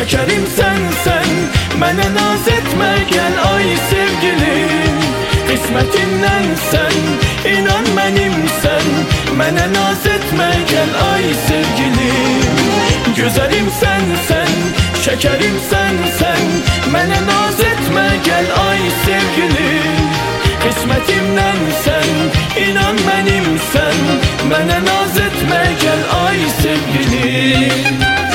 şekerim sen mənə naz etmə gəl ay sevgilim. Qismətindən sən, inan mənimsən, mənə naz etmə gəl ay sevgilim. Gözəlim sen, şekerim sen, mənə naz etmə gəl ay sevgilim. Qismətimdən sən, inan mənimsən, mənə naz etmə gəl ay sevgilim.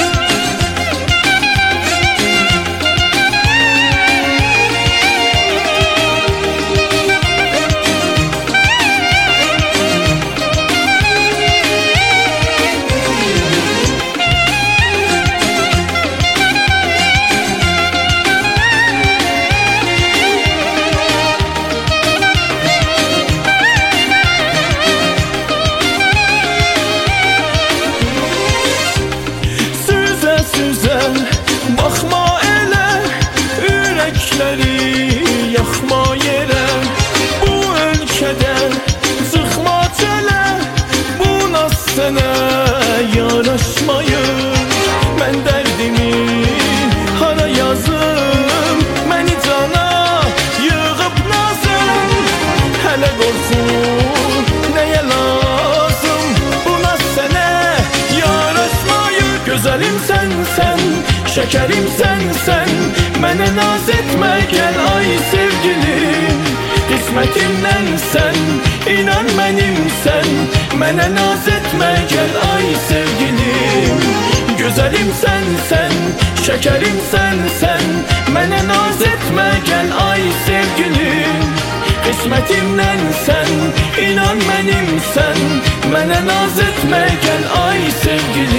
Baxma elə, ürəkləri yaxma yerə. Bu ölkədə çıxma çələ, bu naz sənə yaraşmayır. Mən dərdimi hara yazım, məni cana yığıb nazım. Hələ qorxun nəyə lazım, bu naz sənə yaraşmayır. Gözəlim sen, şekerim sen, mənə naz etmə gəl ay sevgilim. Qismətimdən sən, inan mənimsən, mənə naz etmə gəl ay sevgilim. Gözəlim sen, şekerim sen, mənə naz etmə gəl ay sevgilim. Qismətimdən sən, inan mənimsən, mənə naz etmə gəl ay sevgilim.